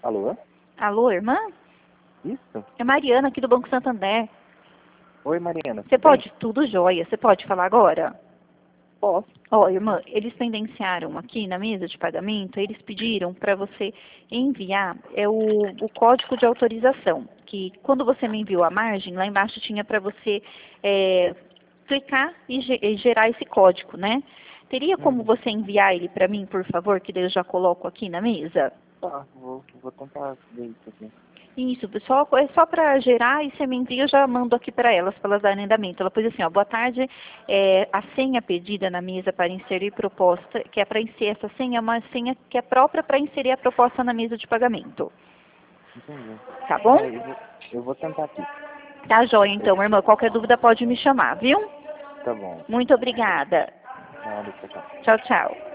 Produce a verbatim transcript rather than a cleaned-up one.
Alô? Alô, irmã? Isso? É Mariana aqui do Banco Santander. Oi, Mariana. Você tudo bem? pode? Tudo jóia. Você pode falar agora? Posso. Ó, irmã, eles pendenciaram aqui na mesa de pagamento, eles pediram para você enviar é o, o código de autorização, que quando você me enviou a margem, lá embaixo tinha para você é, clicar e, ge- e gerar esse código, né? Teria como Uhum. você enviar ele para mim, por favor, que daí eu já coloco aqui na mesa? Tá, vou, vou tentar ver isso aqui. Isso, pessoal, é só para gerar e você me envia, eu já mando aqui para elas, para elas darem andamento. Ela pôs assim, ó, boa tarde, é, a senha pedida na mesa para inserir proposta, que é para inserir essa senha, é uma senha que é própria para inserir a proposta na mesa de pagamento. Entendi. Tá bom? É, eu, vou, eu vou tentar aqui. Tá joia, então, irmã. Qualquer dúvida pode me chamar, viu? Tá bom. Muito obrigada. Nada, tchau, tchau. Tchau, tchau.